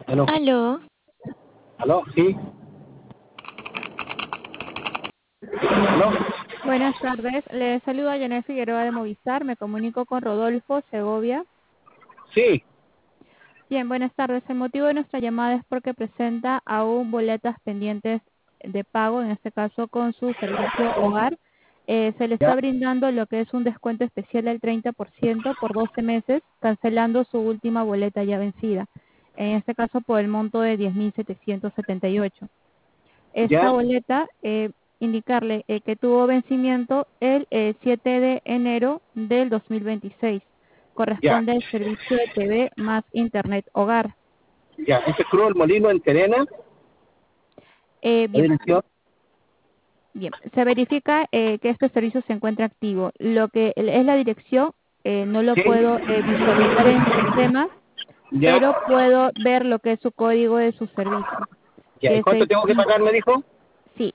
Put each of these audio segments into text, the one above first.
Aló, Aló, aló, sí, aló, Buenas tardes, le saluda Janet Figueroa de Movistar, me comunico con Rodolfo Segovia. sí, Bien, buenas tardes. El motivo de nuestra llamada es porque presenta aún boletas pendientes de pago, en este caso con su servicio hogar. Se le está ya, brindando lo que es un descuento especial del 30% por 12 meses, cancelando su última boleta ya vencida, en este caso por el monto de 10.778. Esta ya, boleta, indicarle que tuvo vencimiento el 7 de enero del 2026. ya, Corresponde al servicio de TV más Internet Hogar. ya. Este es Cruz del Molino en Terena, la Bien, dirección. bien. Se verifica que este servicio se encuentra activo. Lo que es la dirección, no lo Sí, puedo visualizar en sistema, ya, pero puedo ver lo que es su código de su servicio, ya. ¿Y que es cuánto el tengo que pagar, me dijo? Sí,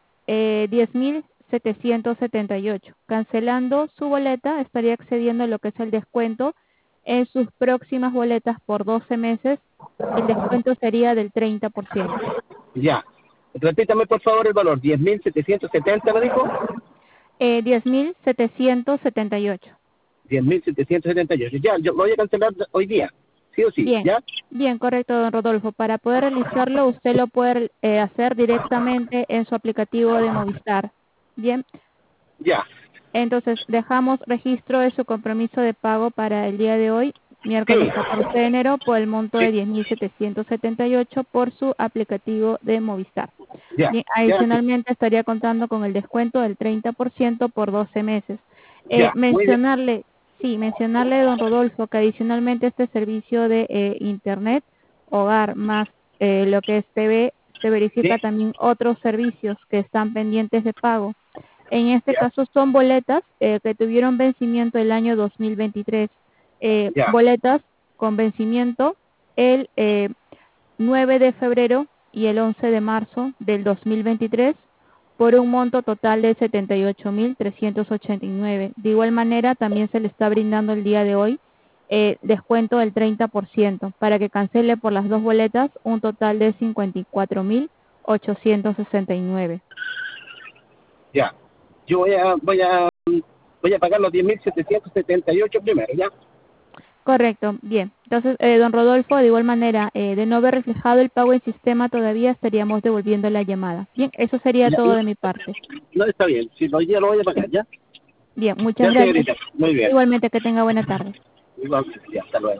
10.778. Cancelando su boleta, estaría accediendo a lo que es el descuento en sus próximas boletas por 12 meses. El descuento sería del 30%. Ya. Repítame, por favor, el valor. 10.770, me dijo. 10.778. 10.778. Ya, yo lo voy a cancelar hoy día, sí o sí, Bien, ¿ya? bien, correcto, don Rodolfo. Para poder realizarlo, usted lo puede hacer directamente en su aplicativo de Movistar. Bien, Ya, entonces, dejamos registro de su compromiso de pago para el día de hoy, sí, miércoles 14 de enero, por el monto sí, de 10.778 por su aplicativo de Movistar. ya, Bien, ya, sí, adicionalmente estaría contando con el descuento del 30% por 12 meses. ya, muy bien, Mencionarle, sí, mencionarle, don Rodolfo, que adicionalmente este servicio de Internet, hogar más lo que es TV, se sí, verifica también otros servicios que están pendientes de pago. En este ya, caso son boletas que tuvieron vencimiento el año 2023. ya, Boletas con vencimiento el 9 de febrero y el 11 de marzo del 2023 por un monto total de 78.389. De igual manera, también se le está brindando el día de hoy descuento del 30% para que cancele por las dos boletas un total de 54.869. ya. Yo voy a pagar los 10.778 primero, ¿ya? Correcto, bien. Entonces, don Rodolfo, de igual manera, de no haber reflejado el pago en sistema todavía, estaríamos devolviendo la llamada. Bien, eso sería Ya, todo de mi parte. no está bien, si hoy día lo voy a Bien, pagar, ¿ya? bien, muchas Ya, gracias. señorita, muy bien. Igualmente, que tenga buena tarde. Igual, ya, hasta luego.